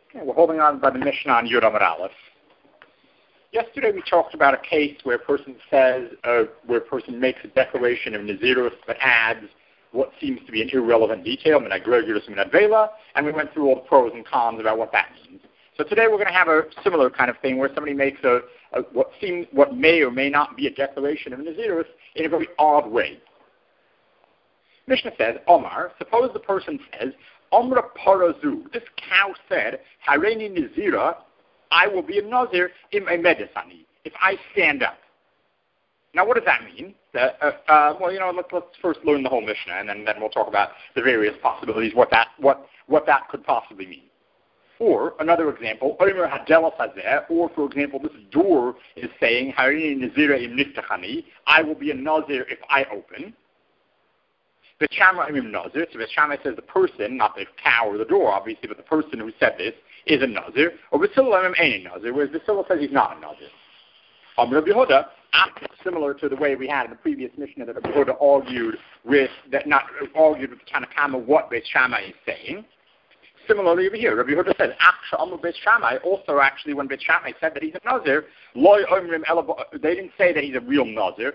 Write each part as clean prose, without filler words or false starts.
Okay, we're holding on by the Mishnah on Yud Amud Aleph. Yesterday we talked about a case where a person makes a declaration of Nazirus but adds what seems to be an irrelevant detail, and we went through all the pros and cons about what that means. So today we're going to have a similar kind of thing where somebody makes what may or may not be a declaration of Nazirus in a very odd way. Mishnah says, Omar, suppose the person says, Omra Parazu, this cow said, Hareini Nazira, I will be a Nazir in a medicine, if I stand up. Now what does that mean? Let's first learn the whole Mishnah, and then we'll talk about the various possibilities, what that could possibly mean. Or, another example, or for example, this door is saying, Hareini Nazira im niftachani, I will be a Nazir if I open. Beit Shammai Nazir. So Beit Shammai says the person, not the cow or the door, obviously, but the person who said this is a Nazir. Or Beit Hillel ain't a Nazir, whereas Beit Hillel says he's not a Nazir. Rabbi Yehuda, similar to the way we had in the previous Mishnah that Rabbi Yehuda argued with the Tanakama what Beit Shammai is saying. Similarly over here, Rabbi Yehuda says, Beit Shammai, also actually when Beit Shammai said that he's a Nazir, they didn't say that he's a real Nazir.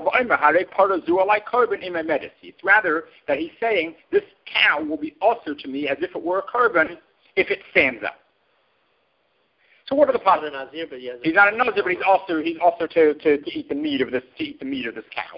It's rather that he's saying, this cow will be also to me as if it were a korban if it stands up. So what are the possibilities? He's not a Nazir, but he's also to eat the meat of this cow.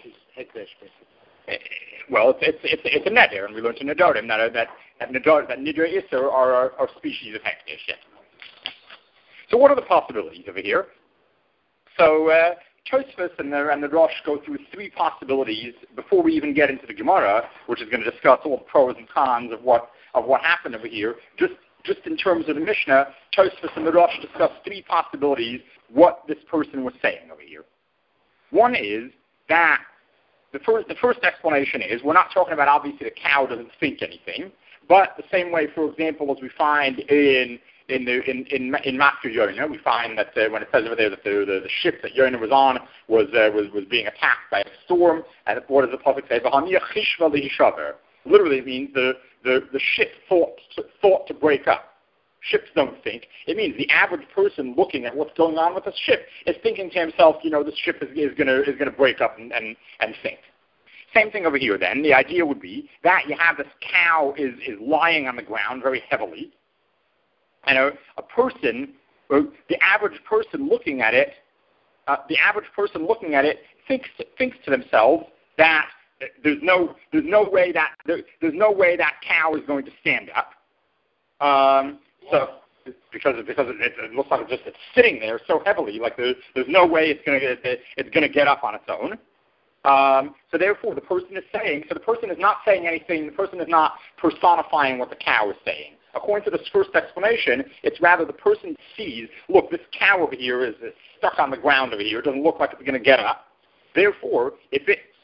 Well, it's a neder, and we learned in Nedarim that nidra isser are species of hekdesh. Yes. So what are the possibilities over here? So Tosfos and the Rosh go through three possibilities before we even get into the Gemara, which is going to discuss all the pros and cons of what happened over here. Just in terms of the Mishnah, Tosfos and the Rosh discuss three possibilities what this person was saying over here. One is that the first explanation is we're not talking about obviously the cow doesn't think anything, but the same way, for example, as we find in Master Yonah, we find that when it says over there that the ship that Yonah was on was being attacked by a storm, and what does the prophet say? Literally, it means the ship thought to break up. Ships don't think. It means the average person looking at what's going on with the ship is thinking to himself, this ship is going to break up and sink. Same thing over here then. The idea would be that you have this cow is lying on the ground very heavily, and a person, the average person looking at it, thinks to themselves that there's no way that cow is going to stand up. So because it looks like it's sitting there so heavily, like there's no way it's going to get up on its own. So therefore, the person is not saying anything. The person is not personifying what the cow is saying. According to this first explanation, it's rather the person sees, look, this cow over here is stuck on the ground over here. It doesn't look like it's going to get up. Therefore, if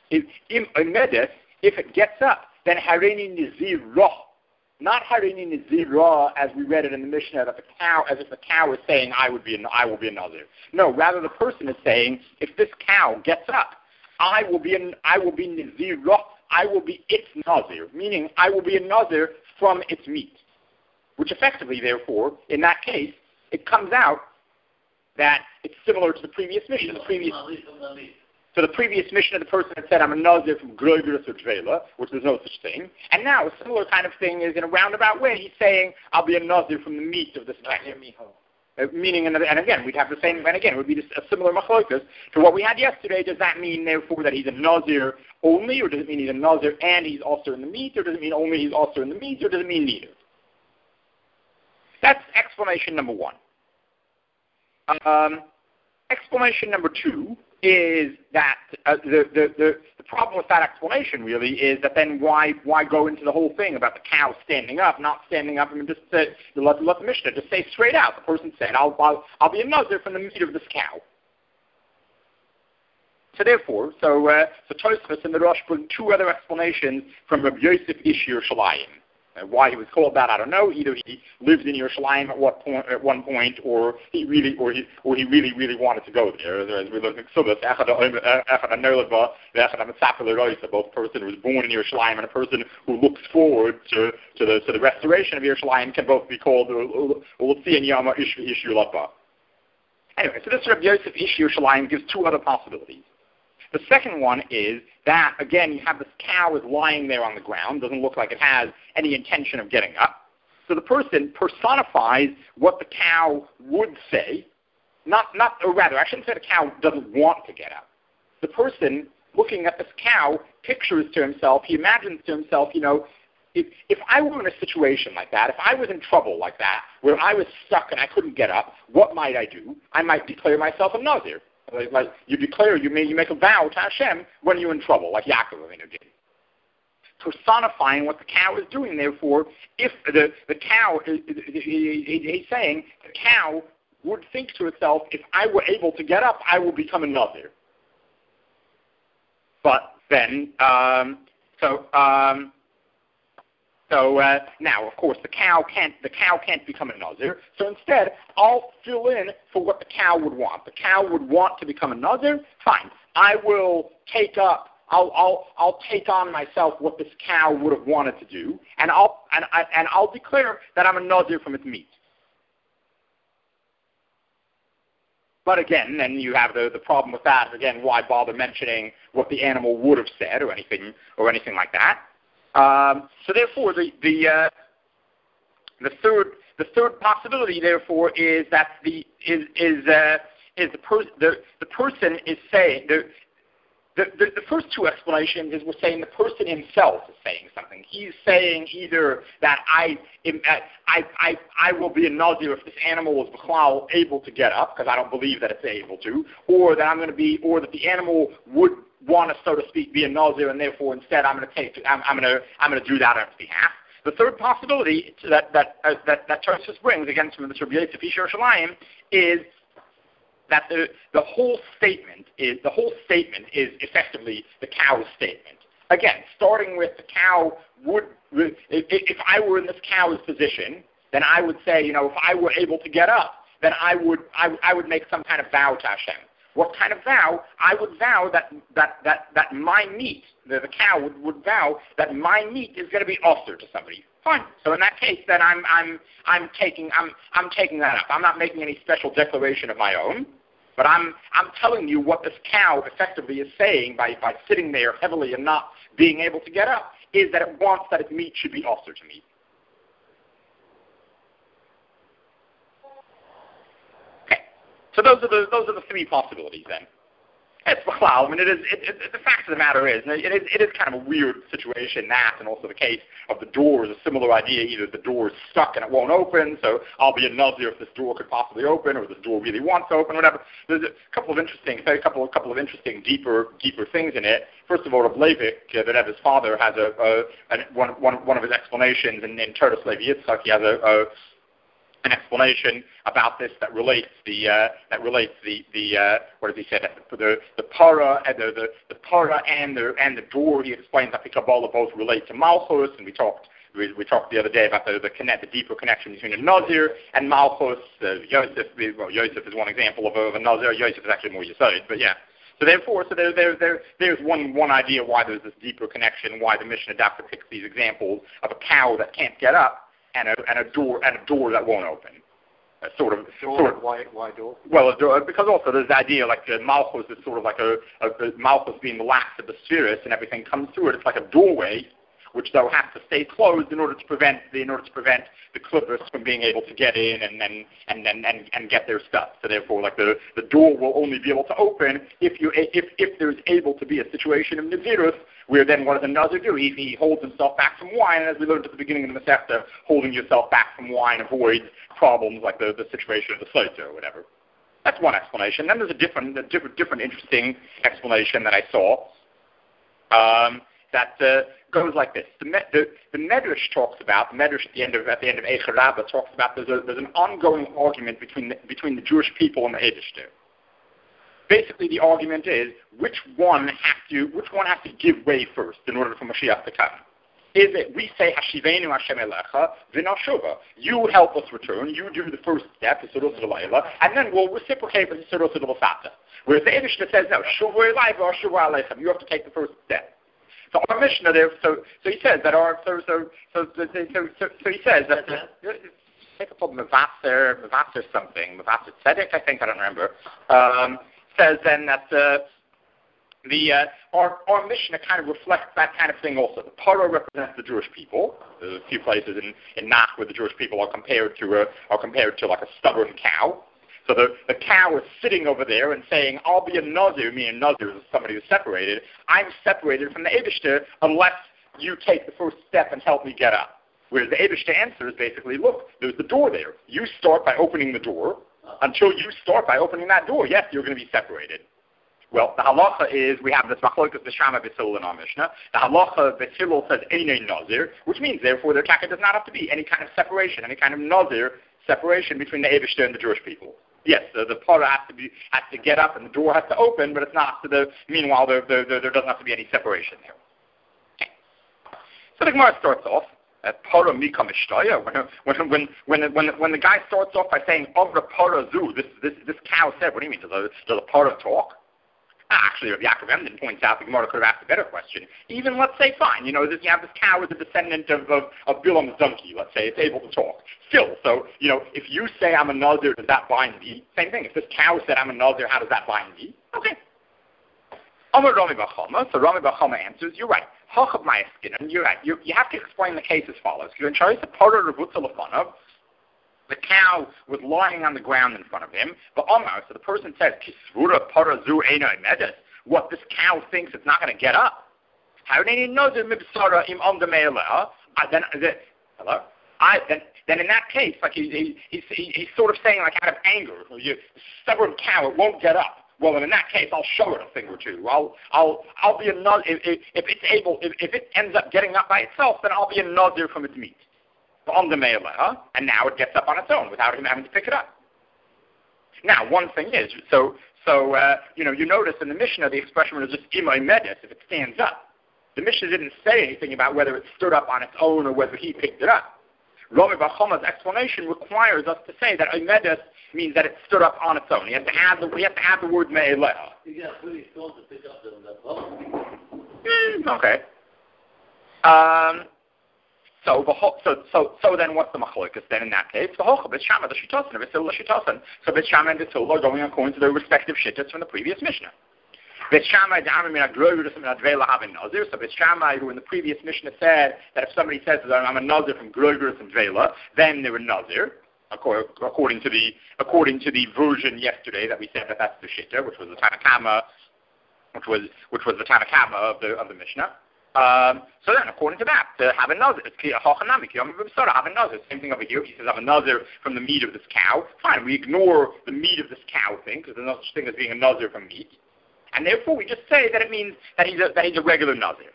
it gets up, then Hareini Nazirah. Not Hareini Nazirah as we read it in the Mishnah, that as if the cow is saying, I will be a Nazir. No, rather the person is saying, if this cow gets up, I will be Nazirah, I will be its Nazir, meaning I will be a Nazir from its meat. Which effectively, therefore, in that case, it comes out that it's similar to the previous Mishnah. So the previous Mishnah, the person had said, I'm a Nazir from Groigerus or Dvela, which there's no such thing. And now a similar kind of thing is in a roundabout way. He's saying, I'll be a Nazir from the meat of this cow. Meaning, and again, we'd have the same, and again, it would be just a similar machlokas to what we had yesterday. Does that mean, therefore, that he's a Nazir only, or does it mean he's a Nazir and he's also in the meat, or does it mean only he's also in the meat, or does it mean neither? That's explanation number one. Explanation number two is that the problem with that explanation really is that then why go into the whole thing about the cow standing up, not standing up? I mean, just let the Mishnah just say straight out. The person said, "I'll be a Nazir from the meat of this cow." So therefore, Tosfos and the Rosh bring two other explanations from Rabbi Yosef Ish Yerushalayim. Why he was called that, I don't know. Either he lived in Yerushalayim at one point, or he really wanted to go there. As we look at Ksubas, both a person who was born in Yerushalayim and a person who looks forward to the restoration of Yerushalayim can both be called Ultzian Yama Ishu Lapa. Anyway, so this Rabbi Yosef Ish Yerushalayim gives two other possibilities. The second one is that, again, you have this cow is lying there on the ground, doesn't look like it has any intention of getting up. So the person personifies what the cow would say, or rather, I shouldn't say the cow doesn't want to get up. The person looking at this cow pictures to himself, he imagines to himself, if I were in a situation like that, if I was in trouble like that, where I was stuck and I couldn't get up, what might I do? I might declare myself a Nazir. Like you declare, you make a vow to Hashem when you're in trouble, like Yaakov Avinu did. Personifying what the cow is doing, therefore, if the cow, he's saying, the cow would think to itself, if I were able to get up, I will become a Nazir. But then, now, of course, the cow can't become a Nazir. So instead, I'll fill in for what the cow would want. The cow would want to become a Nazir. Fine, I will take up. I'll take on myself what this cow would have wanted to do, and I'll declare that I'm a Nazir from its meat. But again, then you have the problem with that. Again, why bother mentioning what the animal would have said or anything like that? So therefore, the third possibility, therefore, is that the person is saying the first two explanations is we're saying the person himself is saying something. He's saying either that I will be a Nazir if this animal is b'chlal able to get up, because I don't believe that it's able to, or that that the animal would want to, so to speak, be a Nazir, and therefore instead I'm going to do that on its behalf. The third possibility that Tosfos brings against from the Rabbi Yosef Ish Yerushalayim is that the whole statement is effectively the cow's statement. Again, starting with the cow would, if I were in this cow's position, then I would say, if I were able to get up, then I would make some kind of vow to Hashem. What kind of vow? I would vow that my meat, the cow would vow that my meat is going to be offered to somebody. Fine. So in that case, then I'm taking that up. I'm not making any special declaration of my own, but I'm telling you what this cow effectively is saying by sitting there heavily and not being able to get up, is that it wants that its meat should be offered to me. So those are the three possibilities then. It's b'chlal. I mean, the fact of the matter is, it is kind of a weird situation, that, and also the case of the door is a similar idea. Either the door is stuck and it won't open, so I'll be a Nazir if this door could possibly open, or this door really wants to open, whatever. There's a couple of interesting, deeper things in it. First of all, Reb Leivik, that Rebbe's father has one of his explanations in Terdos Levi Yitzchak. He has an explanation about this that relates the what does he say, the para and the para and the door. He explains that the Kabbalah both relate to Malchus, and we talked the other day about the deeper connection between a Nazir and Malchus. Yosef is one example of a Nazir. Yosef is actually more Yesod, but yeah. So therefore, there's one idea why there's this deeper connection, why the Mishnah Dafka picks these examples of a cow that can't get up and a door that won't open. Why door? Well, because also there's the idea like the Malchus is sort of like a Malchus being the last of the spheres, and everything comes through it. It's like a doorway, which they'll have to stay closed in order to prevent the clippers from being able to get in and get their stuff. So therefore, like the door will only be able to open if there's able to be a situation of Nazirus, where then what does a Nazir do? He holds himself back from wine, and as we learned at the beginning of the Masechta, holding yourself back from wine avoids problems like the situation of the Slotzer or whatever. That's one explanation. Then there's a different interesting explanation that I saw that goes like this. The Medrash talks about, the Medrash at the end of Eicher Rabbah talks about there's an ongoing argument between the Jewish people and the Eibishter. Basically, the argument is which one has to give way first in order for Mashiach to come. is it we say Hashivenu Hashem Elecha v'nashuva. You help us return. You do the first step, the Sirus L'Layla, and then we'll reciprocate with the Sirus L'Vasata. Whereas the Eibishter says no, Shuvu Elayva or Shuvu Aleichem. You have to take the first step. So our Mishnah there. So he says that our so he says that. Take a problem, Mavaser something, Mavaser Tzedek, I think, I don't remember, says then that our Mishnah kind of reflects that kind of thing also. The Parah represents the Jewish people. There's a few places in Nach where the Jewish people are compared to like a stubborn cow. So the cow is sitting over there and saying, I'll be a Nazir, meaning Nazir is somebody who's separated. I'm separated from the Eibishter unless you take the first step and help me get up. Whereas the Eibishter answer is basically, look, there's the door there. You start by opening the door. Until you start by opening that door, yes, you're going to be separated. Well, the halacha is, we have this machlokas b'shama b'tzil in our Mishnah. The halacha b'tzil says einei nazir, which means, therefore, there does not have to be any kind of separation, any kind of nazir separation between the Eibishter and the Jewish people. Yes, the parah has to get up and the door has to open, but it's not. Meanwhile, there doesn't have to be any separation there. Okay. So the Gemara starts off. Parah mika mishtaya. When the guy starts off by saying Amra parah zu, this cow said, what do you mean? Does a parah talk? Actually, Rabbi Yaakov Emden points out the Gemara could have asked a better question. Even let's say, fine, you have this cow as a descendant of Bilam's donkey. Let's say it's able to talk. Still, so if you say I'm a Nazir, does that bind me? Same thing. If this cow said I'm a Nazir, how does that bind me? Okay. Amar Rami Bachama. So Rami Bachama answers, you're right. Hachab Ma'askin, and you're right. You have to explain the case as follows. The cow was lying on the ground in front of him. But Omar, so the person says, Kisvura parazu eino emedes. What, this cow thinks it's not going to get up? Then in that case, like he's sort of saying, like, out of anger, you stubborn cow, it won't get up. Well, in that case, I'll show it a thing or two. I'll be a nazir if it ends up getting up by itself. Then I'll be a nazir from its meat. And now it gets up on its own without him having to pick it up. Now, one thing is, you notice in the Mishnah the expression is just imay medes, if it stands up. The Mishnah didn't say anything about whether it stood up on its own or whether he picked it up. Rami Bachama's explanation requires us to say that imedes means that it stood up on its own. We have to add the word me'eleha. You got pretty strong to pick up Okay. So then what's the machlokas then in that case? The hocha b'shama the shitasan v'sil l'shitasan. So b'shama and v'sil are going according to their respective shittas from the previous Mishnah. B'shama is amim min agroyurus min advela havin nazir. So b'shama, who in the previous Mishnah said that if somebody says that I'm a nazir from groyurus and dvela, then they're a nazir. According to the version yesterday that we said that that's the shitta, which was the Tanakama, which was the Tanakama of the Mishnah. So then, according to that, to have a nazir, have a nazir. Same thing over here. He says, I'm a nazir from the meat of this cow. Fine, we ignore the meat of this cow thing, because there's no such thing as being a nazir from meat. And therefore, we just say that it means that he's a regular nazir.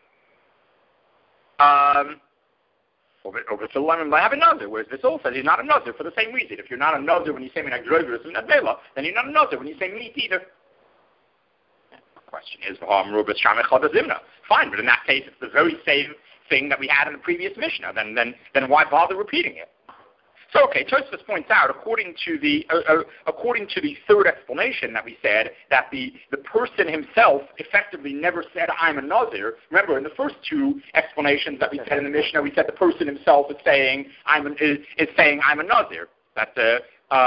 Over to Lemon, I have a nazir, whereas this all says he's not a nazir for the same reason. If you're not a nazir when you say minag drogerus and advela, then you're not a nazir when you say meat either. The question is, fine, but in that case, it's the very same thing that we had in the previous Mishnah. Then why bother repeating it? So, okay, Tosfos points out, according to the third explanation that we said, that the person himself effectively never said, I'm a Nazir. Remember, in the first two explanations that we said in the Mishnah, we said the person himself is saying, I'm a Nazir. That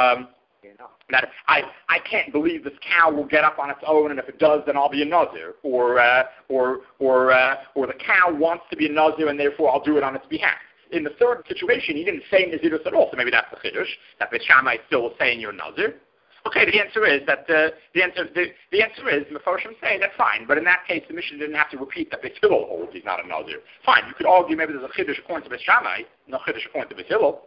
I can't believe this cow will get up on its own, and if it does, then I'll be a Nazir. Or the cow wants to be a Nazir, and therefore I'll do it on its behalf. In the third situation, he didn't say Nazirus at all, so maybe that's the Chiddush, that Beit Shammai still was saying you're Nazir. Okay, the answer is Mefarshim say that's fine, but in that case, the Mishnah didn't have to repeat that Beit Hillel holds he's not a Nazir. Fine, you could argue maybe there's a Chiddush according to Beit Shammai, no Chiddush according to Beit Hillel.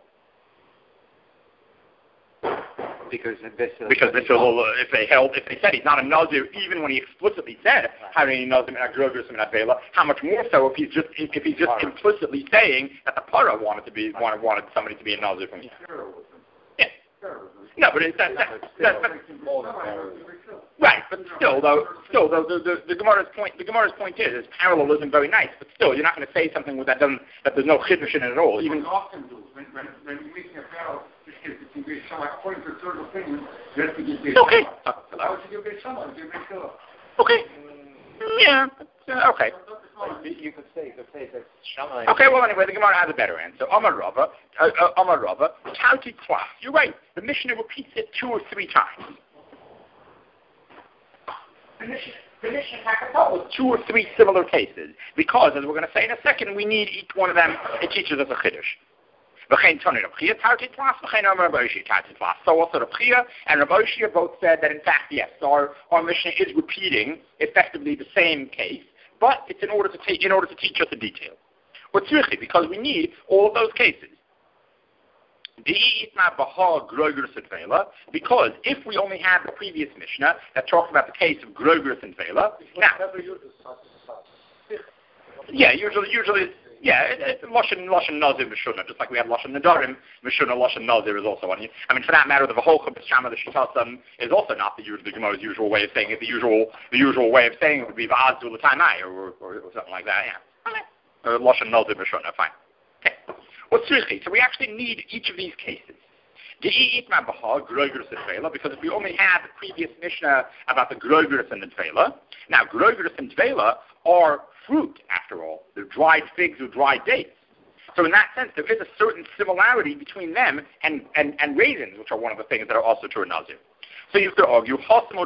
Because Beit Hillel, if they said he's not a Nazir, even when he explicitly said how many Nazir and Advela, how much more so if he's just implicitly saying that the Parah wanted somebody to be a Nazir from him. Yeah. No, but Right, but still, the Gemara's point is parallelism very nice, but still, you're not going to say something that there's no chiddush in it at all. Even often do when you're making a parallel, according to the third opinion, you have to give Beis Okay. Why would you give Beis Shammai? Give Beis Hillel. Okay. Yeah. Okay. You could say that Shammai. Okay. Well, anyway, the Gemara has a better answer. Amar Rava, Tauti Klas. You're right. The Mishnah repeats it 2 or 3 times. The Mishnah has with 2 or 3 similar cases because, as we're going to say in a second, we need each one of them. It teaches us a chiddush. So also Rav Chia and Rav Oshia both said that in fact, yes, our Mishnah is repeating effectively the same case, but it's in order to teach us the detail. Because we need all of those cases. Because if we only have the previous Mishnah that talks about the case of Grogris and Vela, now, yeah, usually. Yeah, Lashon Nazir Mishuna, just like we have Lashon Nadarim, Mishuna Lashon Nazir is also one. I mean, for that matter, the V'holcha B'Shama the Shitasam is also not the Gemara's usual way of saying it. The usual way of saying it would be V'azul L'Tanai or something like that. Yeah, Lashon Nazir Mishuna, fine. Okay. So we actually need each of these cases. Because if we only have the previous Mishnah about the Grogris and the Tvela, now Grogris and Tvela are fruit, after all. They're dried figs or dried dates. So in that sense, there is a certain similarity between them and raisins, which are one of the things that are also to a Nazir. So you could argue,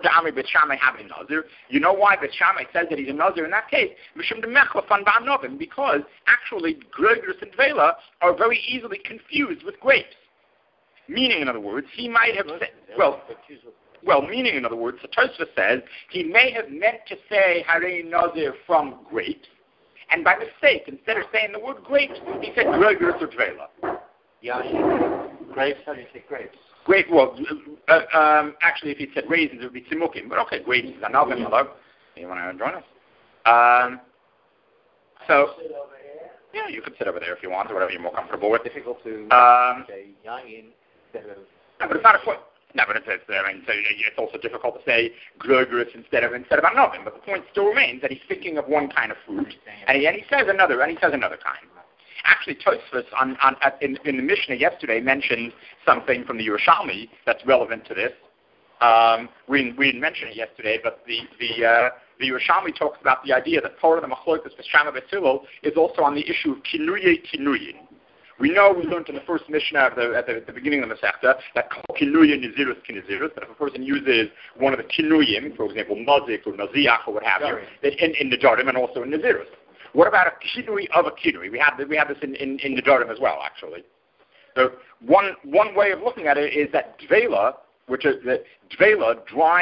you know why Beit Shammai says that he's a Nazir in that case? Because actually, Grogris and Tvela are very easily confused with grapes. Meaning, in other words, he might have said, meaning, in other words, the Tosfos says he may have meant to say Harei Nazir from grapes, and by mistake, instead of saying the word grapes, he said Grogris or Tvela. Yeah, grapes, how do you say grapes? Grape, actually, if he said raisins, it would be Tzimukim, but okay, grapes is another. Hello? You want to join us? So, yeah, you can sit over there if you want, or whatever you're more comfortable with. It's difficult to say yayin instead of... No, but it's not a foot. No, but it's also difficult to say Grogris instead of Anovim. But the point still remains that he's thinking of one kind of fruit, and he says another kind. Actually, Tosfos in the Mishnah yesterday mentioned something from the Yerushalmi that's relevant to this. We didn't mention it yesterday, but the Yerushalmi talks about the idea that part of the Machlokas with Shammai Beis Hillel is also on the issue of Kinuyin. We learned in the first Mishnah at the beginning of the Masechta that Kinuyin Nizirus Kinizirus, that if a person uses one of the Kinuyim, for example, Nazik or Naziach or what have you, in the Nedarim and also in Nizirus. What about a Kinui of a Kinui? We have this in Nedarim as well, actually. So one way of looking at it is that Dvela, which is the Dvela,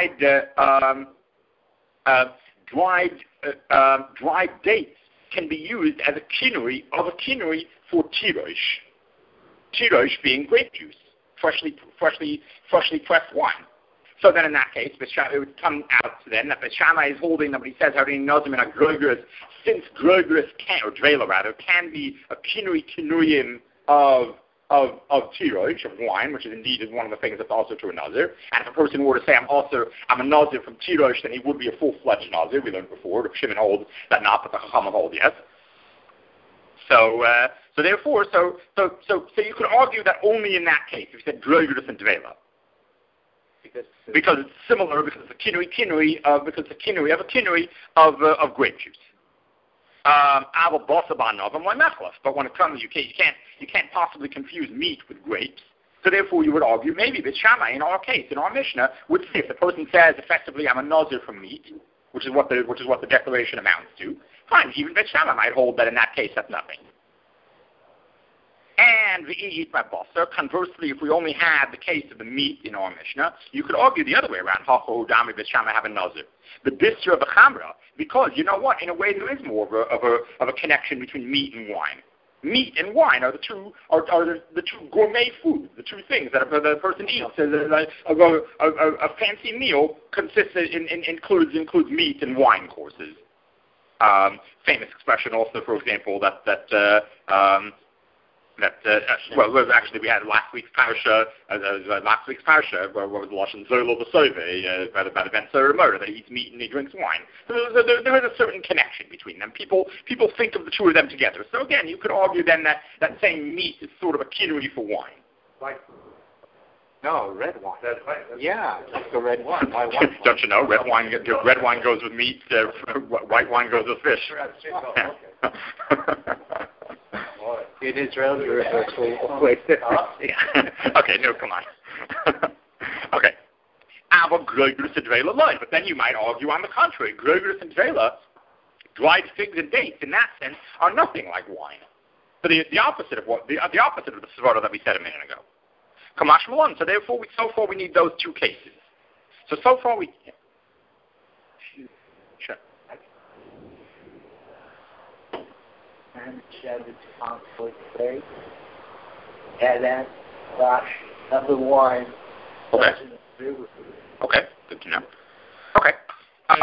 dried dates, can be used as a kinui of a kinui for tirosh. Tirosh being grape juice, freshly pressed wine. So then in that case, it would come out then that Beit Shammai is holding that when he says Harei Nazir min Grogris, since Grogris or Dvela rather, can be a kinuyim of tirosh, of wine, which is indeed one of the things that's also to a Nazir. And if a person were to say, I'm a Nazir from tirosh, then he would be a full-fledged Nazir. We learned before. The Shimon holds that not, but the Chachamim hold yes. So therefore, you could argue that only in that case, if you said Grogris and Dvela. Because it's similar, because it's a kinui of grape juice. But when it comes, you can't possibly confuse meat with grapes. So therefore, you would argue maybe Beit Shammai, in our case, in our Mishnah, would say if the person says effectively, I'm a Nazir from meat, which is what the declaration amounts to. Fine, even Beit Shammai might hold that in that case that's nothing. And conversely, if we only had the case of the meat in our Mishnah, you could argue the other way around. Dami Beit Shammai have a Nazir. The Bisra of a Chamra, because you know what? In a way, there is more of a connection between meat and wine. Meat and wine are the two gourmet foods, the two things that the person eats. A fancy meal includes meat and wine courses. Famous expression also, for example, that Actually, we had last week's parasha. What was the lashon zolo b'soive by the Ben Sora murder that he eats meat and he drinks wine. So there is a certain connection between them. People think of the two of them together. So again, you could argue then that saying meat is sort of a kinui for wine. Right. No, red wine. That's right. Yeah, just the red wine. Why wine? Don't you know? Red wine goes with meat. White wine goes with fish. In Israel, you're actually Okay, no, come on. Okay. But then you might argue on the contrary. Grogris and Drela, dried figs and dates, in that sense, are nothing like wine. So the opposite of the opposite of the svara that we said a minute ago. Kamash Malon. So therefore, so far we need those two cases. So far we. Sure. And Shabbat conflict today. And then wash of the wine. Okay. Okay. Good to know. Okay. And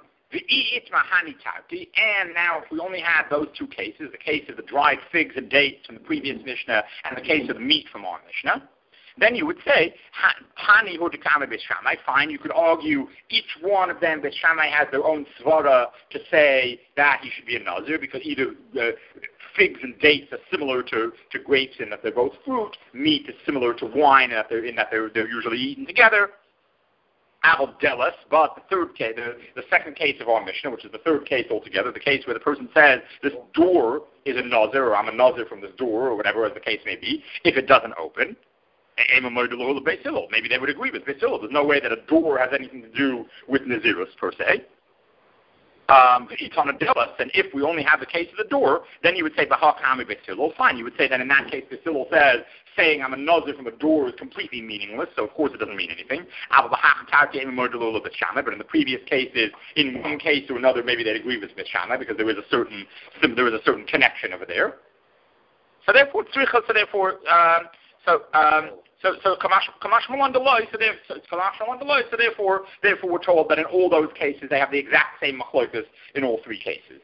now, if we only had those two cases, the case of the dried figs and dates from the previous Mishnah and the case of the meat from our Mishnah, then you would say, Hani Hodikame Beis Shammai. Fine, you could argue each one of them, Beis Shammai has their own svara to say that he should be a Nazir, because either figs and dates are similar to grapes in that they're both fruit, meat is similar to wine in that they're usually eaten together. Delis, but the third case, the second case of our Mishnah, which is the third case altogether, the case where the person says, this door is a Nazir, or I'm a Nazir from this door, or whatever as the case may be, if it doesn't open, maybe they would agree with Beis Hillel. There's no way that a door has anything to do with Nazirus, per se. And if we only have the case of the door, then you would say, fine. You would say that in that case, Beis Hillel says, saying I'm a Nazir from a door is completely meaningless, so of course it doesn't mean anything. But in the previous cases, in one case or another, maybe they'd agree with Beis Shammai, because there was a certain connection over there. So therefore, Kamash Malon Deloy, so therefore we're told that in all those cases they have the exact same machlokas in all three cases.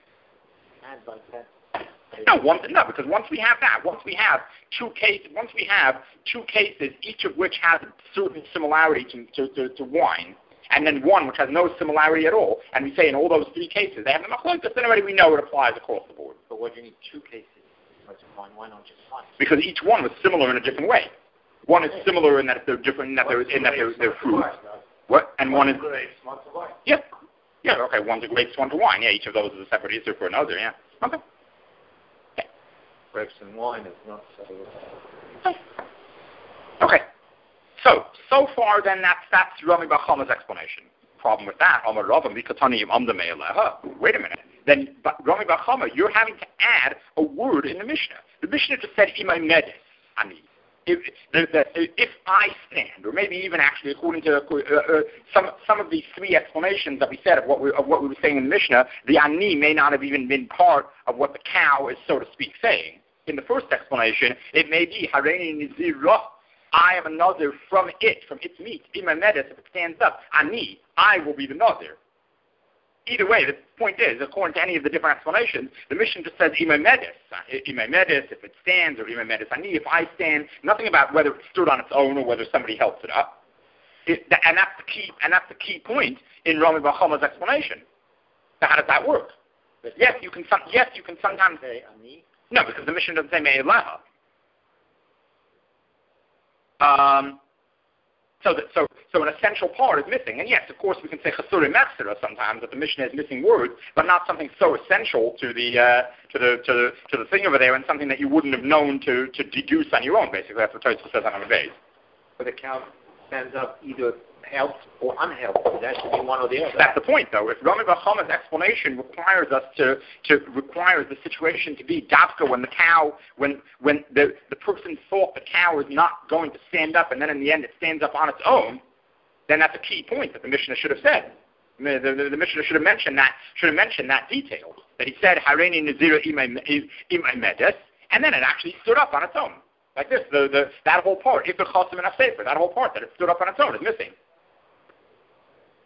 No, because once we have two cases, each of which has a certain similarity to wine, and then one which has no similarity at all, and we say in all those three cases they have the machlokas, then already we know it applies across the board. But what do you need two cases? Why not just one? Because each one was similar in a different way. One is similar in that they're different, in that they're fruit. What? And one is grapes, one's a wine. Yeah. Okay. One's a grapes, one's a wine. Yeah. Each of those is a separate issue for another. Yeah. Okay. Yeah. Grapes and wine is not so. Okay. So far then that's Rami Bar Chama's explanation. Problem with that, wait a minute. Then Rami Bar Chama, you're having to add a word in the Mishnah. The Mishnah just said imay medis ani. If I stand, or maybe even actually according to some of these three explanations that we said of what we were saying in the Mishnah, the ani may not have even been part of what the cow is, so to speak, saying. In the first explanation, it may be hareini nizirah. I am a Nazir from its meat. Imay medis, if it stands up, ani, I will be the Nazir. Either way, the point is, according to any of the different explanations, the Mishnah just says imay medis. Imay medis, if it stands, or imay medis ani, if I stand. Nothing about whether it stood on its own or whether somebody helped it up. And that's the key point in Rami Bar Chama's explanation. So how does that work? Yes, you can sometimes say ani. No, because the Mishnah doesn't say me'eleha. So an essential part is missing. And yes, of course, we can say chasuri mechsera sometimes, that the Mishnah is missing words, but not something so essential to the thing over there, and something that you wouldn't have known to deduce on your own. Basically, that's what Tosfos says on the base. But the cow stands up either helped or unhelped. That should be one or the other. That's the point, though. If Rami Bar Chama's explanation requires us requires the situation to be dafka when the cow, when the person thought the cow is not going to stand up, and then in the end it stands up on its own, then that's a key point that the Mishnah should have said. The Mishnah should have mentioned that detail, that he said hareini nazira imay medis, and then it actually stood up on its own. Like this, that whole part, if the chosim and sefer, that whole part that it stood up on its own is missing.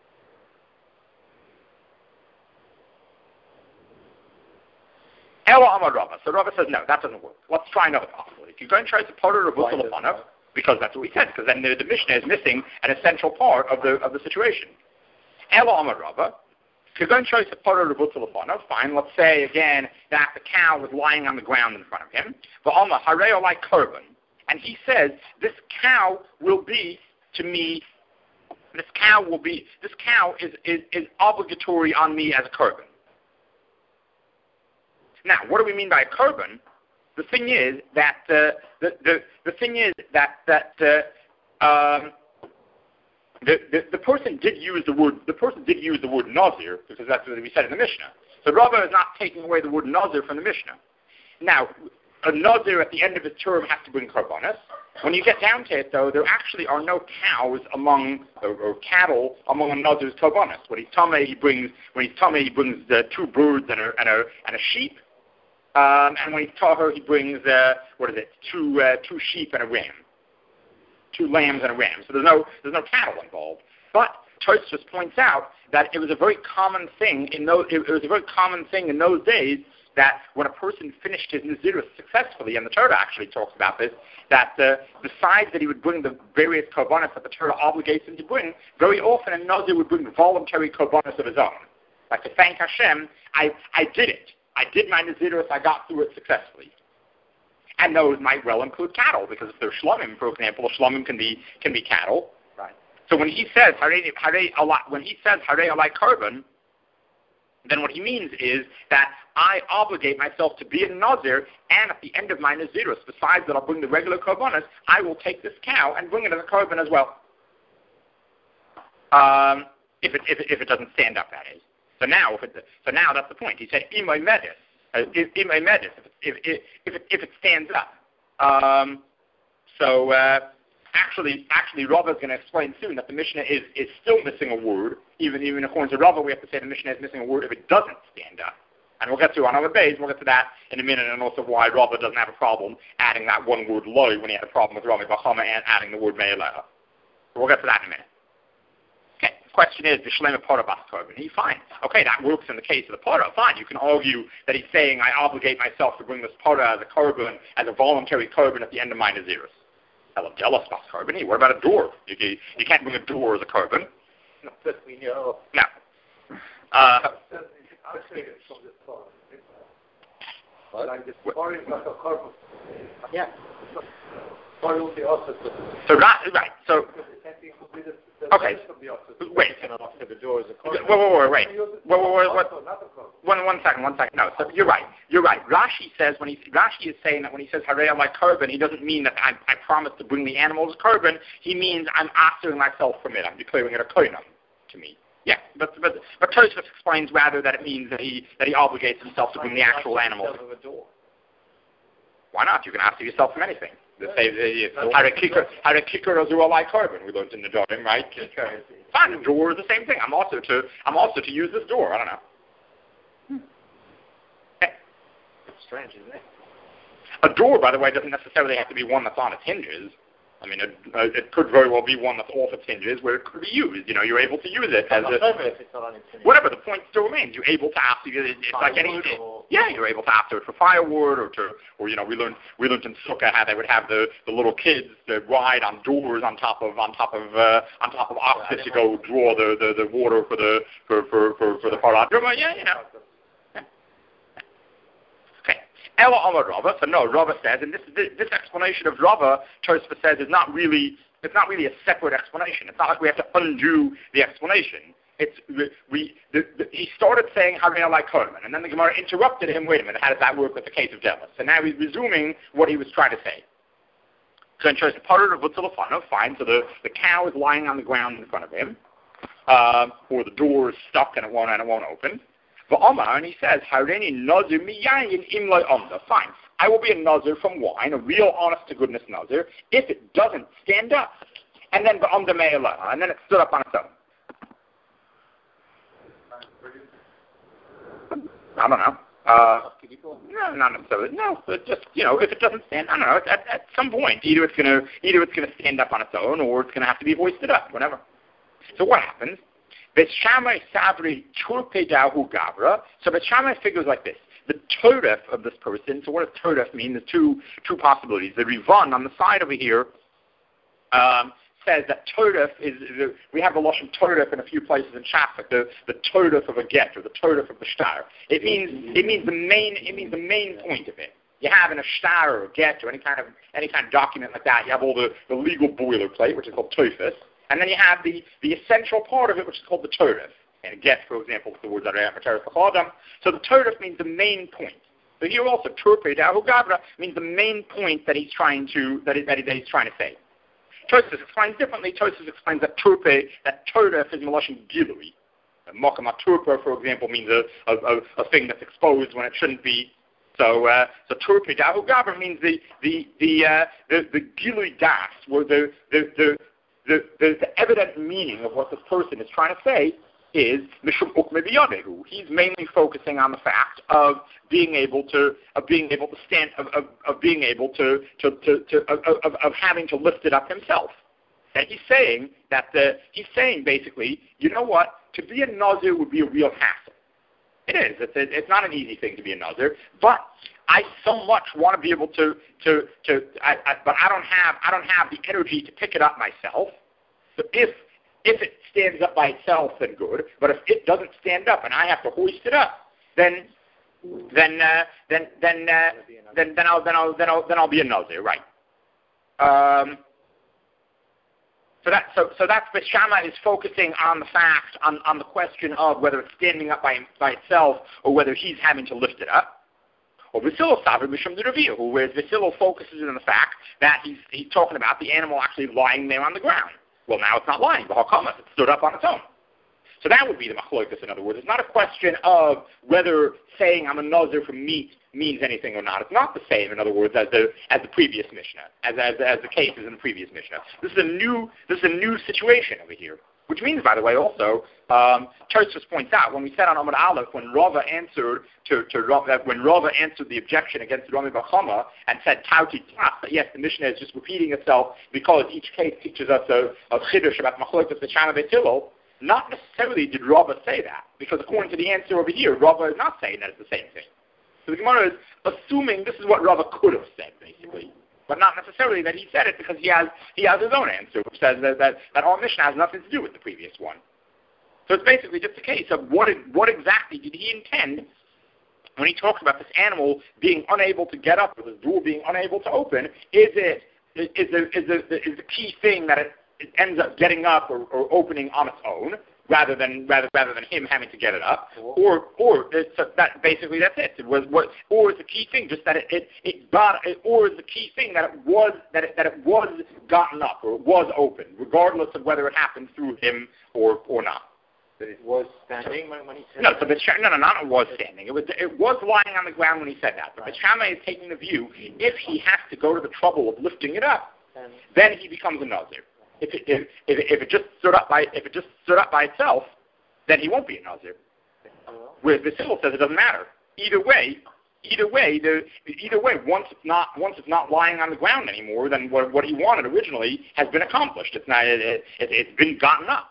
Ela Ela Amar Rava. So Rava says, no, that doesn't work. Let's try another possibility. If you're going to try to potter Rav Utzil Lefanav, because that's what we said, because then the Mishnah is missing an essential part of the situation. Ela Amar Rava. If you're going to try to potter Rav Utzil Lefanav, fine. Let's say again that the cow was lying on the ground in front of him. V'Alma Harei Olai Korban, and he says this cow will be to me. This cow is obligatory on me as a korban. Now, what do we mean by a korban? The thing is that the person did use the word nazir, because that's what we said in the Mishnah. So Rava is not taking away the word nazir from the Mishnah. Now, a nazir at the end of his term has to bring korbanos. When you get down to it, though, there actually are no cows or cattle among a nazir's korbanos. When he's tamei, he brings the 2 birds and a sheep. And when he's tahor, he brings 2 sheep and a ram, 2 lambs and a ram. So there's no cattle involved. But Tosfos points out that it was a very common thing in those days that when a person finished his Nazirus successfully, and the Torah actually talks about this, that besides that he would bring the various korbanos that the Torah obligates him to bring, very often a Nazir would bring voluntary korbanos of his own. Like to thank Hashem, I did it. I did my Nazirus, I got through it successfully. And those might well include cattle, because if they're shlomim, for example, a shlomim can be cattle. Right. So when he says Harei Alai Korban, then what he means is that I obligate myself to be a Nazir, and at the end of my Nazirus, besides that I'll bring the regular korbanos, I will take this cow and bring it as a korban as well. If it doesn't stand up, that is. So now that's the point. He said imay medis. If it stands up. Actually, Rava is going to explain soon that the Mishnah is still missing a word. Even according to Rava, we have to say the Mishnah is missing a word if it doesn't stand up. And we'll get to on other days. We'll get to that in a minute, and also why Rava doesn't have a problem adding that one word loy when he had a problem with Rami Bachama and adding the word me'eleha. So we'll get to that in a minute. Okay, the question is, the Shlema Parah Bas Korban. Fine. Okay, that works in the case of the Parah. Fine, you can argue that he's saying, I obligate myself to bring this Parah as a Korban, as a voluntary Korban at the end of my Nazirus. Jealous Bas Korban. What about a door? You can't bring a door as a Korban. No, that we know. No. Like the Parah is like a Korban. Yeah. So right. So okay. Wait. Wait. One second. No. So you're right. Rashi says Rashi is saying that when he says Harei Alai Korban, he doesn't mean that I promise to bring the animal as korban. He means I'm offering myself from it. I'm declaring it a koinam to me. Yeah, but Tosfos explains rather that it means that he obligates himself to bring the actual animal. Why not? You can ask yourself from anything. Harei Kikar Azu Alai Korban. We learned in the Jordan, right? Fine, a door is the same thing. I'm also to use this door. I don't know. Okay. It's strange, isn't it? A door, by the way, doesn't necessarily have to be one that's on its hinges. I mean, it could very well be one that's off its hinges where it could be used. You're able to use it as whatever. The point still remains. You're able to after it. It's like anything. Yeah, you're able to after it for firewood or we learned in Sukkah how they would have the little kids that ride on doors on top of oxes to go draw the water for the parah. Yeah. Ela Amar Rava. So no, Rava says, and this explanation of Rava, Tosfos says, is not really a separate explanation. It's not like we have to undo the explanation. He started saying Harei Alai Korban, and then the Gemara interrupted him. Wait a minute, how does that work with the case of jealous? So now he's resuming what he was trying to say. So in terms of Parah Rav Utzil Lefanav, fine. So the cow is lying on the ground in front of him, or the door is stuck and it won't open. And he says, Hareni Nazir miyayin imloi omda. Fine. I will be a Nazir from wine, a real honest-to-goodness Nazir, if it doesn't stand up. And then ba'omda me'eleha, and then it stood up on its own. I don't know. No, not necessarily. No, but just, if it doesn't stand, I don't know, at some point, either it's going to stand up on its own, or it's going to have to be hoisted up, whatever. So what happens? Bet Shammai Savri Churpe Dahu Gabra. So Bet Shammai figures like this. the Torah of this person. So what does Torah mean? There's two possibilities. The Rivan on the side over here says that Torah is, we have the Lashon Torah in a few places in Shafak, the Torah of a get, or the Torah of the shtar. It means the main point of it. You have in a shtar or a get or any kind of document like that, you have all the legal boilerplate, which is called Tophus, and then you have the essential part of it, which is called the Torah. And a get, for example, is the word that I have for Torah. So the Torah means the main point. So here also, Turpei Dahu Gabra means the main point that he's trying to say. Tosfos explains differently. Tosfos explains that Turpei, that Torah is Melashon Gilui. Mokama Turpa, for example, means a thing that's exposed when it shouldn't be. So Turpei Dahu Gabra means the Gilui Das, where the evident meaning of what this person is trying to say is Mishum Ukme B'Yadehu. He's mainly focusing on the fact of being able to stand, of having to lift it up himself. And he's saying basically, you know what? To be a Nazir would be a real hassle. It is. It's not an easy thing to be a Nazir, but I so much want to be able but I don't have the energy to pick it up myself. So if it stands up by itself, then good. But if it doesn't stand up and I have to hoist it up, then I'll be a Nazir, right? So that's Beis Shammai is focusing on the fact, on the question of whether it's standing up by itself or whether he's having to lift it up. Or Vasilo Savar Mishum D'Reviyahu, whereas Vasilo focuses on the fact that he's talking about the animal actually lying there on the ground. Well, now it's not lying. B'Hakamas, it stood up on its own. So that would be the machlokas. In other words, it's not a question of whether saying I'm a nazir for meat means anything or not. It's not the same, in other words, as the previous Mishnah, as the cases in the previous Mishnah. This is a new situation over here. Which means, by the way, also, Tosfos points out when we said on Amud Aleph, when Rava answered the objection against Rami bar Chama and said Tauti Taf, that yes, the Mishnah is just repeating itself because each case teaches us a chiddush about Machlokas B'Shama Beit Hillel. Not necessarily did Rava say that, because according to the answer over here, Rava is not saying that it's the same thing. So the Gemara is assuming this is what Rava could have said, basically. But not necessarily that he said it, because he has his own answer, which says that our Mishnah has nothing to do with the previous one. So it's basically just a case of what exactly did he intend when he talks about this animal being unable to get up, or this door being unable to open. Is the key thing that it ends up getting up or opening on its own, rather than him having to get it up, or that basically that's it. It was what, or is the key thing just that or is the key thing that it was gotten up or it was open, regardless of whether it happened through him or not. That it was standing when he said no, so not it was standing. It was lying on the ground when he said that. But Beis Shammai is taking the view, if he has to go to the trouble of lifting it up, then he becomes a Nazir. If it just stood up by itself, then he won't be a Nazir. Whereas Vasilo says it doesn't matter. Either way, once it's not lying on the ground anymore, then what he wanted originally has been accomplished. It's been gotten up.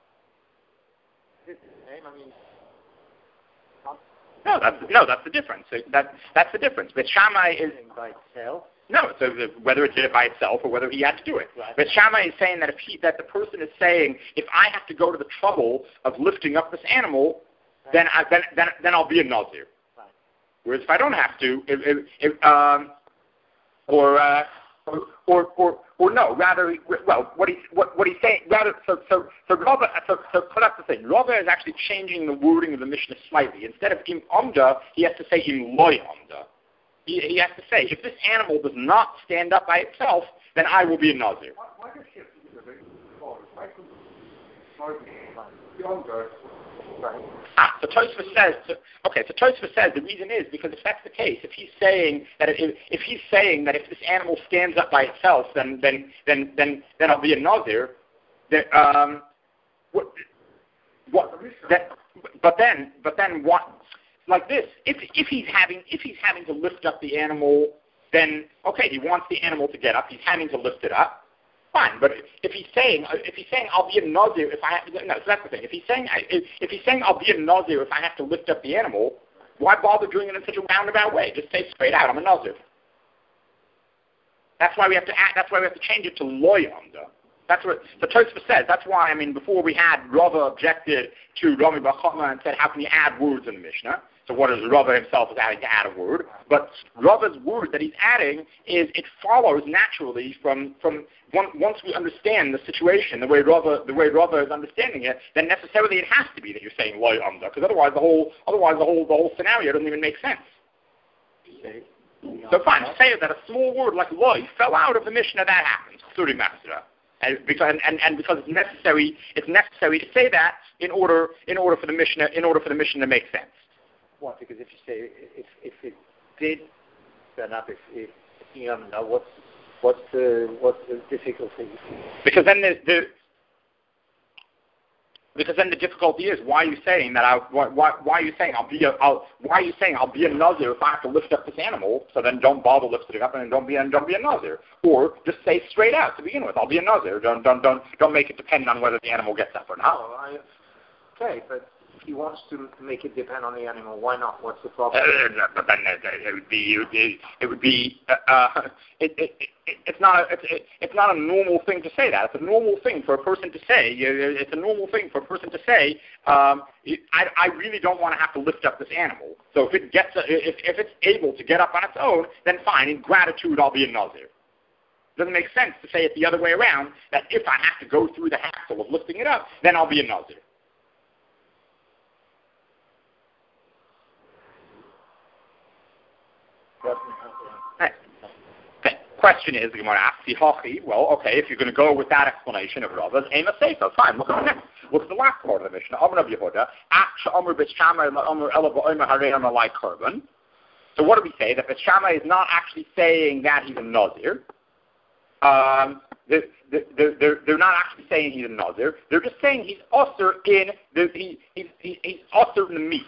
No, that's the difference. That's the difference. But Shammai is by itself. No, so whether it did it by itself or whether he had to do it. Right. But Shammai is saying that that the person is saying, if I have to go to the trouble of lifting up this animal, then I'll be a Nazir. Right. Whereas if I don't have to, or no, rather, well, what he's saying, rather, so Rava, so that's the thing. Rava is actually changing the wording of the Mishnah slightly. Instead of im omda, he has to say im loy omda. He has to say, if this animal does not stand up by itself, then I will be a Nazir. So Tosfos says the reason is because if that's the case, if he's saying that if this animal stands up by itself, then I'll be a Nazir. But then what? Like this, if he's having to lift up the animal, then okay, he wants the animal to get up. He's having to lift it up. Fine, but if he's saying I'll be a Nazir if I have to, no, so that's the thing. If he's saying I'll be a Nazir if I have to lift up the animal, Why bother doing it in such a roundabout way? Just say straight out, I'm a nazir. That's why we have to change it to loy amda. That's what the Tosfos says. That's why, before we had Rava objected to Rami Bar Chama and said, how can you add words in the Mishnah? So what is Rava himself is having to add a word? But Rava's word that he's adding it follows naturally from once we understand the situation, the way Rava is understanding it, then necessarily it has to be that you're saying loy amda, because otherwise the whole scenario doesn't even make sense. So fine, say that a small word like loy fell out of the Mishnah, that happens. Suri Masra. And because it's necessary to say that in order for the Mishnah to make sense. What? Because if you say if it did turn up, what's the difficulty? Because then the difficulty is, why are you saying that why are you saying I'll be a nazir if I have to lift up this animal? So then don't bother lifting it up and don't be a nazir. Or just say straight out to begin with, I'll be a nazir. Don't make it depend on whether the animal gets up or not. Okay, but he wants to make it depend on the animal. Why not? What's the problem? But then it's not a normal thing to say that. It's a normal thing for a person to say. I really don't want to have to lift up this animal. So if it's able to get up on its own, then fine. In gratitude, I'll be a nazir. Doesn't make sense to say it the other way around. That if I have to go through the hassle of lifting it up, then I'll be a nazir. Okay. Question is, the Gemara asks, well, okay, if you're going to go with that explanation of Rava's, Ema Sefer, fine. Look at the next. Look at the last part of the Mishnah. So what do we say? That Beth Shammai is not actually saying that he's a nazir. They're not actually saying he's a nazir. They're just saying he's also in he's also in the meat.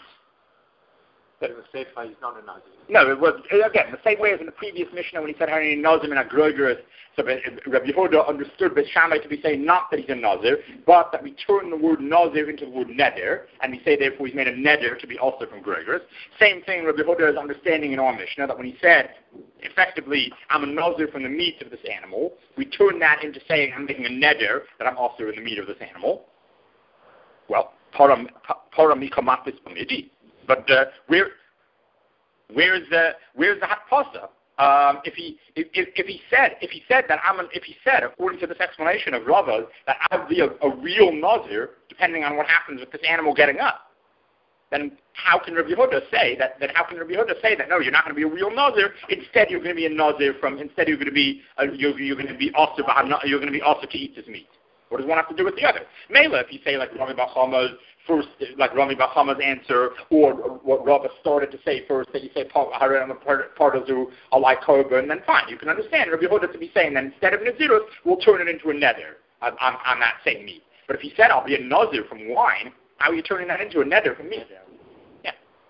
He's not a nazir. No, it was, again, the same way as in the previous Mishnah when he said, Harini Nazim and Agrogeris. So Rabbi Yehuda understood Beth Shammai to be saying not that he's a Nazir, but that we turn the word Nazir into the word Neder, and we say therefore he's made a Neder to be also from Grogeris. Same thing Rabbi Yehuda is understanding in our Mishnah, that when he said, effectively, I'm a Nazir from the meat of this animal, we turn that into saying I'm making a Neder, that I'm also in the meat of this animal. Well, Para Mikamatis Bamidi. But where's the hakpasa? If he said according to this explanation of Rava's that I'll be a real nazir depending on what happens with this animal getting up, then how can Rabbi Yehuda say that? No, you're not going to be a real nazir. Instead, you're going to be a nazir you're going to be also to eat this meat. What does one have to do with the other? Mela, if you say like Rami Bar Chama's answer, or what Rava started to say first, that you say Pardazu alai korban, then fine, you can understand Rabbi Yehuda to be saying that instead of Nazirus, we'll turn it into a neder on that same meat. But if he said I'll be a nazir from wine, how are you turning that into a neder from meat? Yeah.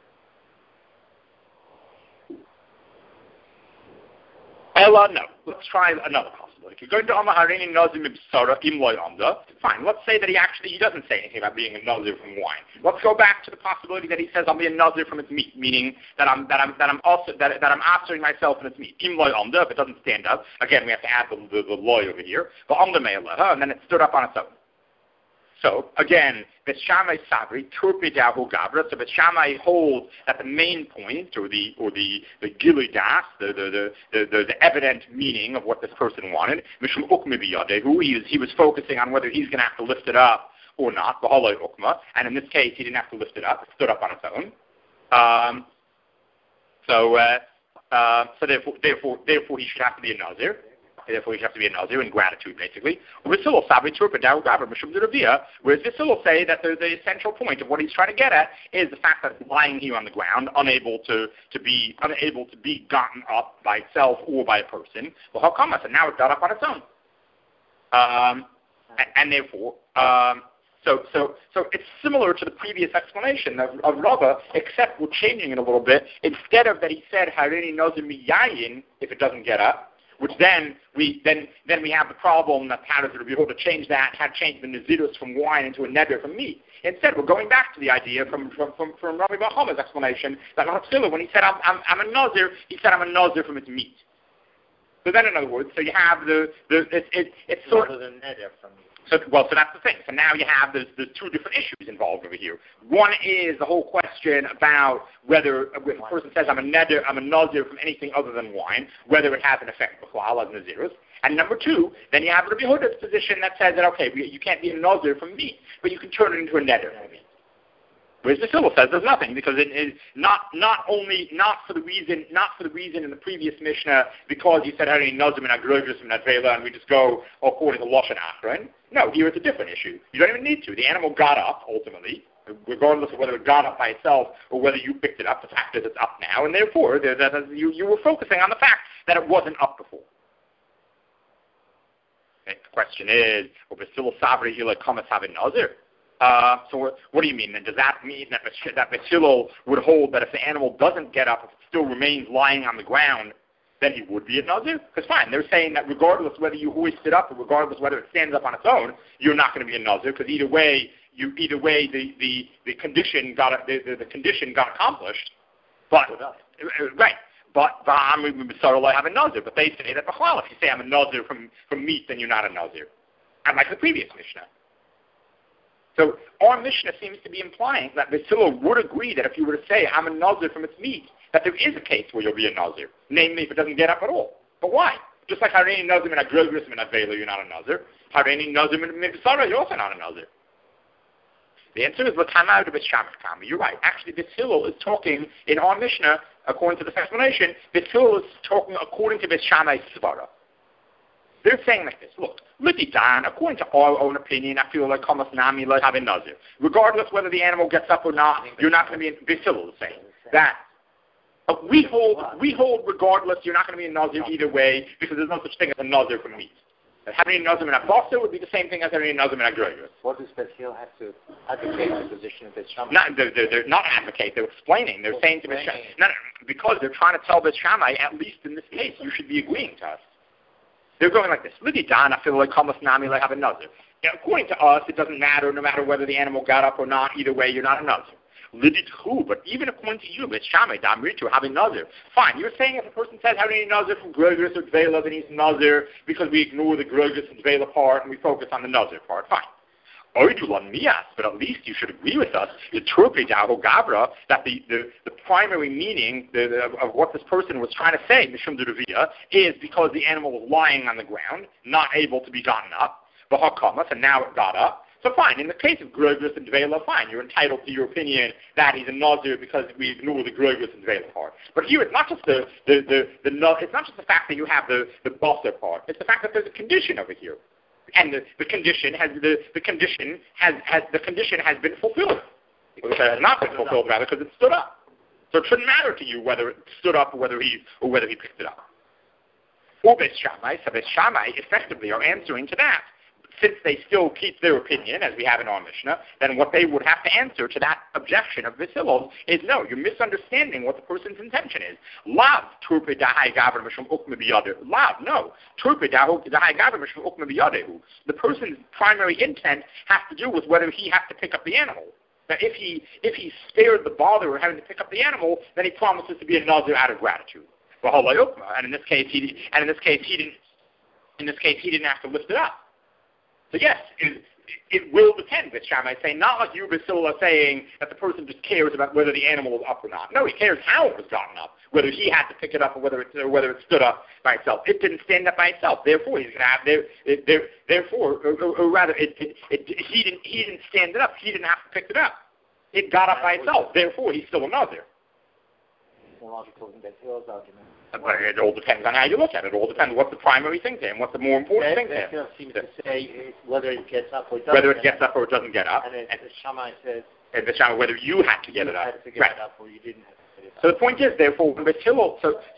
Ella, no. Let's try another possibility. If you're going to Amaharini Nazim Ibsara Imloy Amda, fine. Let's say that he doesn't say anything about being a Nazir from wine. Let's go back to the possibility that he says I'll be a Nazir from its meat, meaning that I'm answering myself in its meat. Imloy Amda, if it doesn't stand up, again we have to add the loy over here. But Amda Me'aleha, and then it stood up on its own. So, again, Beth Shammai Sabri, Turpidahu Gabra, so Beth Shammai holds that the main point, or the Gilui Das, the evident meaning of what this person wanted, Mishum Ukmi Biyadehu, he was focusing on whether he's going to have to lift it up or not, B'haloi Ukma, and in this case, he didn't have to lift it up, it stood up on its own. So therefore he should have to be a Nazir. Therefore, you have to be a Nazir in gratitude, basically. Whereas this will say that the essential point of what he's trying to get at is the fact that it's lying here on the ground, unable to be gotten up by itself or by a person. Well, how come? And now it got up on its own. And therefore, so it's similar to the previous explanation of Rava, except we're changing it a little bit. Instead of that, he said Harini Nazir Miyayin if it doesn't get up. which then we have the problem that how does it be able to change that, how to change the nazirus from wine into a neder from meat. Instead, we're going back to the idea from Rabbi Bar Chama's explanation that Hatzila, when he said I'm a nazir, he said I'm a nazir from its meat. So then, in other words, so you have it's sort of rather than neder from meat. So that's the thing. So now you have there's two different issues involved over here. One is the whole question about whether if a person says I'm a nazir from anything other than wine, whether it has an effect b'chlal as nazirus. And number two, then you have Rabbi Yehuda's position that says that okay, you can't be a nazir from meat, but you can turn it into a neder from meat. Whereas the Hillel says there's nothing because it is not for the reason in the previous Mishnah because you said any nazim and agrogis and advela and we just go according to Lashon Achron. No, here it's a different issue. You don't even need to. The animal got up ultimately, regardless of whether it got up by itself or whether you picked it up. The fact is it's up now, and therefore you were focusing on the fact that it wasn't up before. Okay, the question is, well, Basil Savri Ila Kamas have a nazir. So what do you mean then? Does that mean that Hillel would hold that if the animal doesn't get up, if it still remains lying on the ground, then he would be a nazir? Because fine, they're saying that regardless whether you hoist it up or regardless whether it stands up on its own, you're not going to be a nazir because either way the condition got accomplished. But right. But I have a nazir. But they say that if you say I'm a nazir from meat, then you're not a nazir. Unlike the previous Mishnah. So our Mishnah seems to be implying that Basil would agree that if you were to say, I'm a nazir from its meat, that there is a case where you'll be a nazir, namely if it doesn't get up at all. But why? Just like Hareini nazir min agrogris min advela, you're not a nazir. Hareini nazir min b'sara, you're also not a nazir. The answer is l'tamar b'Beis Shammai kami. You're right. Actually, Basil is talking in our Mishnah, according to this explanation, Basil is talking according to Beis Shammai's svara. They're saying like this, look, Litidan, according to our own opinion, I feel like Kamas Nami like having nazir. Regardless whether the animal gets up or not, you're not going to be in Basil is saying that. We hold regardless, you're not going to be a nazir either way, because there's no such thing as a nazir from meat. Having a nazir in a fossa would be the same thing as having a nazir in a grogos. What does Basil have to advocate the position of Beis Shammai? They're not advocate, they're explaining. They're saying to Beis Shammai, no, because they're trying to tell Beis Shammai, at least in this case, you should be agreeing to us. They're going like this. Lididan, I feel like Kamas Nami like have a nazir. According to us, it doesn't matter, no matter whether the animal got up or not, either way, you're not a nazir. Liditchu, but even according to you, Beis Shammai, Damritu, having nazir. Fine, you're saying if a person says having a nazir from grogos or dvela, then he's a nazir because we ignore the grogos and dvela part and we focus on the nazir part. Fine. Oidulan mias, but at least you should agree with us, the turpe daho gabra, that the primary meaning of what this person was trying to say, mishum deruvia, is because the animal was lying on the ground, not able to be gotten up, v'hakamas, and now it got up. So fine, in the case of grogos and dvela, fine, you're entitled to your opinion that he's a nazir because we ignore the grogos and dvela part. But here, it's not just it's not just the fact that you have the basar part. It's the fact that there's a condition over here. And the condition has been fulfilled. It has not been fulfilled, rather, because it stood up. So it shouldn't matter to you whether it stood up or whether he picked it up. Or Beis Shammai, so Beis Shammai effectively are answering to that. Since they still keep their opinion, as we have in our Mishnah, then what they would have to answer to that objection of Basil is, no, you're misunderstanding what the person's intention is. Lav, turpe dahai gavra mishum ukme biyadehu. Lav, no. Turpe dahai gavra mishum ukme biyadehu. The person's primary intent has to do with whether he has to pick up the animal. Now, if he spared the bother of having to pick up the animal, then he promises to be a nazir out of gratitude. And in this case, he didn't have to lift it up. So yes, it will depend, Beis Shammai saying, not like you, Basil, are saying that the person just cares about whether the animal is up or not. No, he cares how it was gotten up, whether he had to pick it up or whether it stood up by itself. It didn't stand up by itself. Therefore, he's going to have he didn't stand it up. He didn't have to pick it up. It got up by itself. Therefore, he's still a nazir. Logical in Basil's argument. But it all depends on how you look at it. It all depends on what's the primary thing to him, what's the more important thing to him. Basil seems to say whether it gets up or doesn't get up. And Beis Shammai says whether you had to get it up. You had to get it up or you didn't have to get it up. So the point is, therefore, when Basil,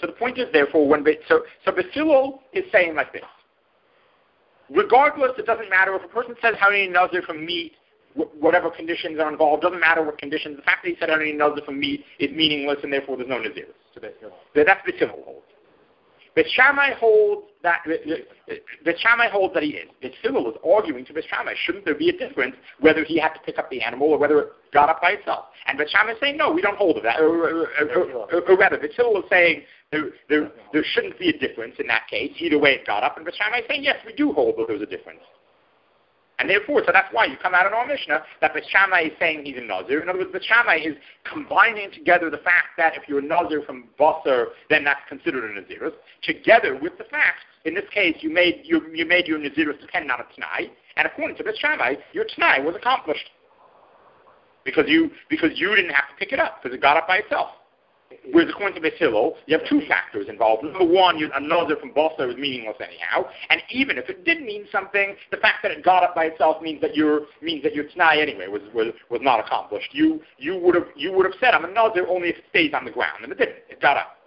so Basil is saying like this. Regardless, it doesn't matter if a person says how many nazir from meat, whatever conditions are involved, doesn't matter what conditions. The fact that he said how many nazir from meat is meaningless, and therefore there's no nazir. So Basil. That's Basil holds. Beit Shammai holds that he is. Beit Hillel is arguing to Beit Shammai, shouldn't there be a difference whether he had to pick up the animal or whether it got up by itself? And Beit Shammai is saying, no, we don't hold of that. Or rather, Beit Hillel is saying there shouldn't be a difference in that case. Either way it got up. And Beit Shammai is saying, yes, we do hold that there's a difference. And therefore, so that's why you come out in our Mishnah that Beit Shammai is saying he's a Nazir. In other words, Beit Shammai is combining together the fact that if you're a Nazir from Basar, then that's considered a Nazirus, together with the fact, in this case, you made your Nazirus depend on a T'nai, and according to Beit Shammai, your T'nai was accomplished. Because you didn't have to pick it up, because it got up by itself. Whereas according to Beit Hillel, you have two factors involved. Number one, a Nazir from Basar was meaningless anyhow, and even if it did mean something, the fact that it got up by itself means that your T'nai anyway was not accomplished. You would have said I'm a Nazir only if it stays on the ground, and it didn't. It got up.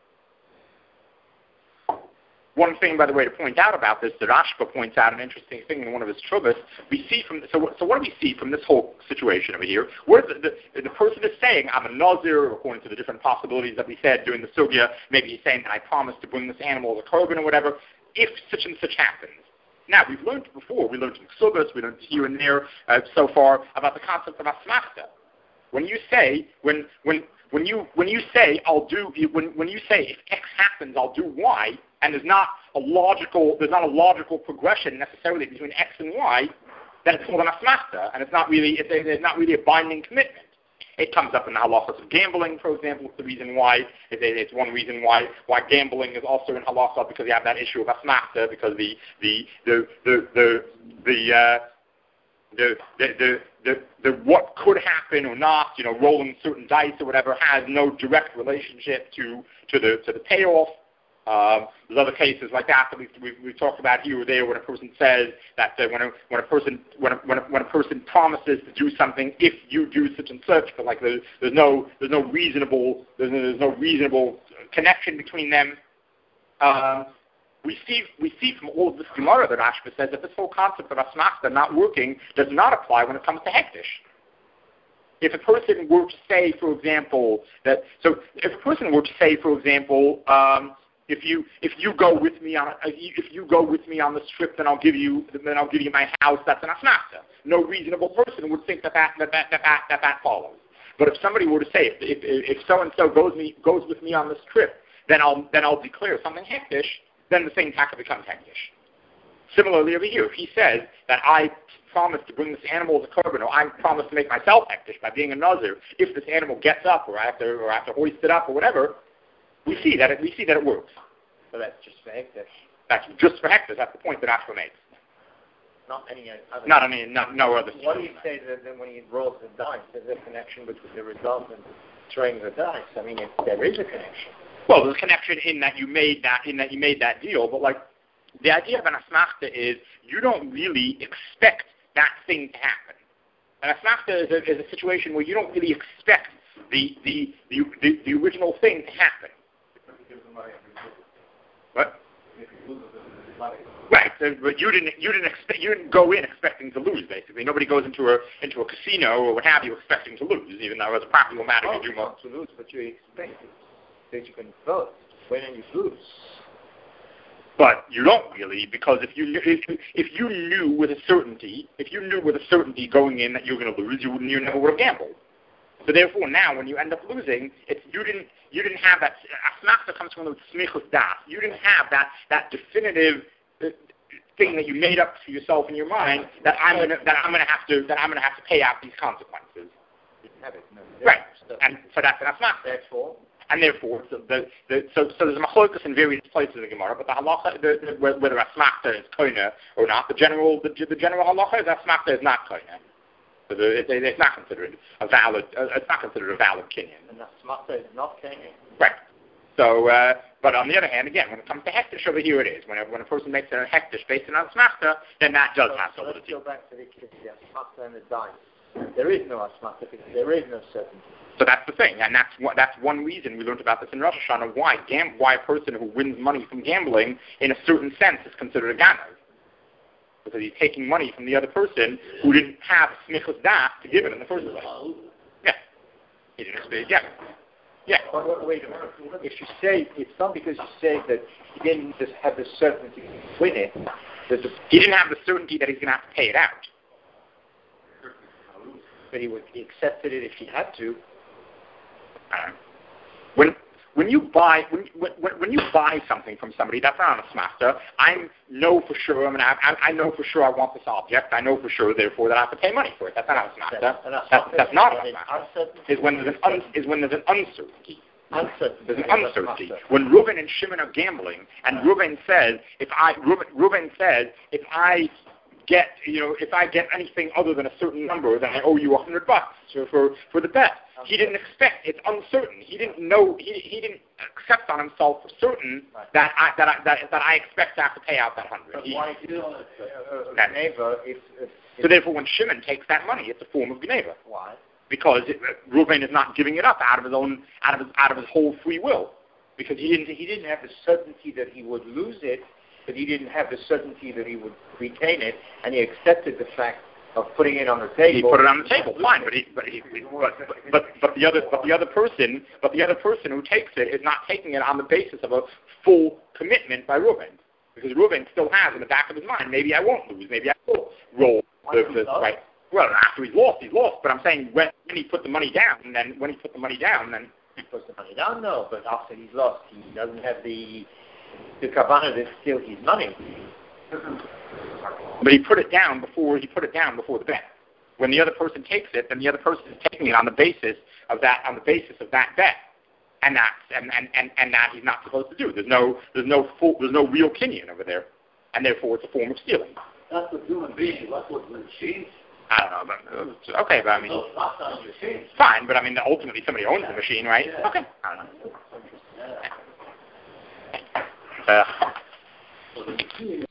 One thing, by the way, to point out about this, that Rashba points out an interesting thing in one of his Trubas. We see so what do we see from this whole situation over here? Where the person is saying, I'm a Nazir, according to the different possibilities that we said during the Sugya. Maybe he's saying that I promised to bring this animal as a korban or whatever, if such and such happens. Now, we've learned before. We learned in Ksubas, we learned here and there so far about the concept of asmachta. When you say if X happens, I'll do Y, and there's not a logical progression necessarily between X and Y, then it's called an asmachta, and it's not really a binding commitment. It comes up in the halachas of gambling, for example. It's the reason why it's one reason why gambling is also in halacha, because you have that issue of asmachta, because the what could happen or not, rolling certain dice or whatever, has no direct relationship to the payoff. There's other cases like that we've talked about here or there, when a person says that when a person promises to do something if you do such and such, but like there's no reasonable connection between them. We see from all of this Gemara that Rashba says that this whole concept of asmachta not working does not apply when it comes to hektish. If a person were to say, for example, if you go with me on this trip, then I'll give you my house. That's an asmachta. No reasonable person would think that follows. But if somebody were to say, if so and so goes with me on this trip, then I'll declare something hektish, then the same taka becomes hektish. Similarly over here, if he says that I promise to bring this animal as a korban, or I promise to make myself hektish by being a nazir, if this animal gets up, or I have to hoist it up, or whatever, we see that it works. So that's just for hektish. That's just for hektish. That's the point that Ashra makes. Not any other. No other. What do you say that when he rolls the dice, there's a connection between the result and throwing the dice? I mean, there is a connection. Well, there's a connection in that you made that deal, but like the idea of an asmachta is you don't really expect that thing to happen. An asmachta is a situation where you don't really expect the original thing to happen. What? Right, but you didn't go in expecting to lose. Basically, nobody goes into a casino or what have you expecting to lose. Even though as a practical matter, you do more to lose, but you expect that you can vote win and you lose. But you don't really, because if you knew with a certainty going in that you're going to lose, you never would have gambled. So therefore, now when you end up losing, you didn't have that. Asmachta comes from the smichus das. You didn't have that definitive thing that you made up for yourself in your mind that I'm going to have to pay out these consequences. You didn't have it. No, right, and so that's an asmachta. Therefore, so there's a machlokas in various places in the Gemara, but the halacha, whether asmachta is koina or not, the general halacha is asmachta is not koina. So it's not considered a valid. It's not considered a valid kinyan. And asmachta is not kinyan. Right. So, but on the other hand, again, when it comes to hektish over here, it is. When a person makes a hektish based on asmachta, then that does have validity. Let's go back to the asmachta and the dice. There is no asmachta because there is no certainty. So that's the thing, and that's one reason we learned about this in Rosh Hashanah, why a person who wins money from gambling, in a certain sense, is considered a ganav. Because he's taking money from the other person who didn't have smichus das to give it in the first place. Yeah. He didn't expect it. Yeah. Yeah. Wait a minute. If you say, it's not because you say that he didn't just have the certainty to win it, he didn't have the certainty that he's going to have to pay it out. But he accepted it if he had to. When you buy something from somebody, that's not honest master. I know for sure. I know for sure I want this object. I know for sure, therefore, that I have to pay money for it. That's not honest master. That's not honest master. Is when there's an uncertainty. There's an uncertainty. When Reuben and Shimon are gambling, and Reuben says, if I get anything other than a certain number, then I owe you $100 for the bet. He didn't expect. It's uncertain. He didn't know. He didn't accept on himself for certain that I expect to have to pay out that $100. Why do Gneva? So therefore, when Shimon takes that money, it's a form of Gneva. Why? Because Reuben is not giving it up out of his whole free will, because he didn't have the certainty that he would lose it, but he didn't have the certainty that he would retain it, and he accepted the fact of putting it on the table. He put it on the table, fine, but the other person who takes it is not taking it on the basis of a full commitment by Reuben, because Reuben still has in the back of his mind, maybe I won't lose, maybe I will roll the right. Well, after he's lost. But I'm saying when he put the money down, then he puts the money down. No, but after he's lost, he doesn't have the kavanah to steal his money. But he put it down before the bet. When the other person takes it, then the other person is taking it on the basis of that bet, and that he's not supposed to do. There's no real kinyan over there, and therefore it's a form of stealing. That's what human beings. That's what machines. I don't know, but okay, but I mean, fine, but I mean, ultimately somebody owns the machine, right? Yeah. Okay, I don't know.